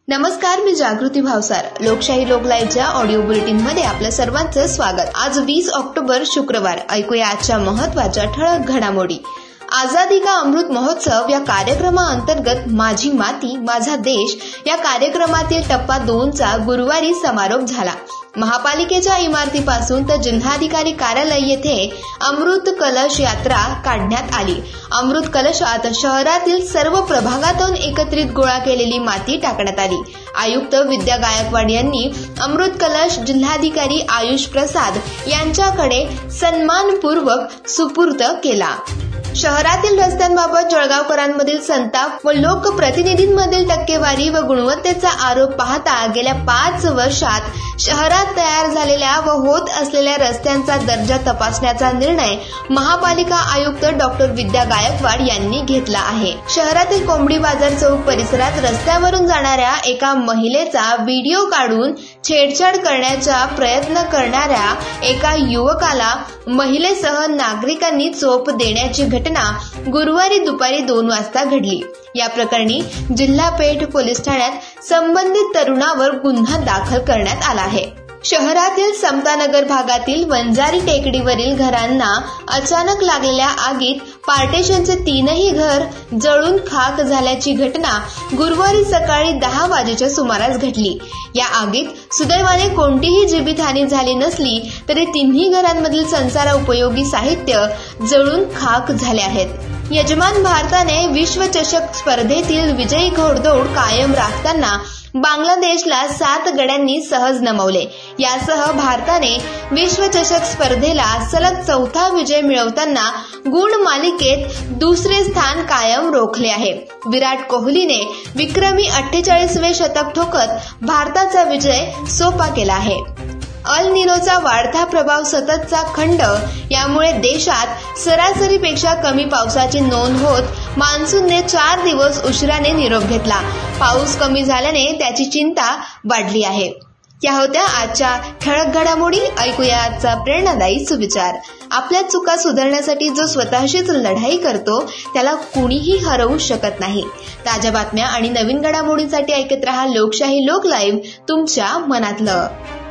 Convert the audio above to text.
नमस्कार, मी जागृती भावसार. लोकशाही लोक लाईव्हच्या ऑडिओ बुलेटिन मध्ये आपल्या सर्वांचं स्वागत. आज 20 ऑक्टोबर शुक्रवार. ऐकूया आजच्या महत्वाच्या ठळक घडामोडी. आझादी का अमृत महोत्सव या कार्यक्रमाअंतर्गत माझी माती माझा देश या कार्यक्रमातील टप्पा 2 चा गुरुवारी समारोप झाला. महापालिकेच्या इमारतीपासून तर जिल्हाधिकारी कार्यालय येथे अमृत कलश यात्रा काढण्यात आली. अमृत कलशात शहरातील सर्व प्रभागातून एकत्रित गोळा केलेली माती टाकण्यात आली. आयुक्त विद्या गायकवाड यांनी अमृत कलश जिल्हाधिकारी आयुष प्रसाद यांच्याकडे सन्मानपूर्वक सुपूर्द केला. शहरातील रस्त्यांबाबत जळगावकरांमधील संताप व लोकप्रतिनिधींमधील टक्केवारी व गुणवत्तेचा आरोप पाहता गेल्या 5 वर्षात शहरात तयार झालेल्या व होत असलेल्या रस्त्यांचा दर्जा तपासण्याचा निर्णय महापालिका आयुक्त डॉक्टर विद्या गायकवाड यांनी घेतला आहे. शहरातील कोंबडी बाजार चौक परिसरात रस्त्यावरून जाणाऱ्या एका महिलेचा व्हिडिओ काढून छेडछाड करण्याचा प्रयत्न करणाऱ्या एका युवकाला महिलेसह नागरिकांनी चोप देण्याची घटना गुरुवारी दुपारी 2 वाजता घडली. या प्रकरणी जिल्हा पेठ पोलीस ठाण्यात संबंधित तरुणावर गुन्हा दाखल करण्यात आला आहे. शहरातील समतानगर भागातील वंजारी टेकडीवरील घरांना अचानक लागलेल्या आगीत पार्टेशनचे 3ही घर जळून खाक झाल्याची घटना गुरुवारी सकाळी 10 वाजेच्या सुमारास घडली. या आगीत सुदैवाने कोणतीही जीवितहानी झाली नसली तरी 3ही घरांमधील संसारोपयोगी साहित्य जळून खाक झाले आहेत. यजमान भारताने विश्वचषक स्पर्धेतील विजयी घोडदौड कायम राखताना बांगलादेशला 7 गड्यांनी सहज नमवले. यासह भारताने विश्वचषक स्पर्धेला सलग 4था विजय मिळवताना गुण मालिकेत 2रे स्थान कायम रोखले आहे. विराट कोहलीने विक्रमी 48वें शतक ठोकत भारताचा विजय सोपा केला आहे. अल निनोचा वाढता प्रभाव सततचा खंड यामुळे देशात सरासरीपेक्षा कमी पावसाची नोंद होत मान्सूनने 4 दिवस उशिराने निरोप घेतला. पाऊस कमी झाल्याने त्याची चिंता वाढली आहे. या होत्या आजच्या ठळक घडामोडी. ऐकूया आजचा प्रेरणादायी सुविचार. आपल्या चुका सुधारण्यासाठी जो स्वतःशीच लढाई करतो त्याला कुणीही हरवू शकत नाही. ताज्या बातम्या आणि नवीन घडामोडींसाठी ऐकत रहा लोकशाही लोक लाईव्ह, तुमच्या मनातलं.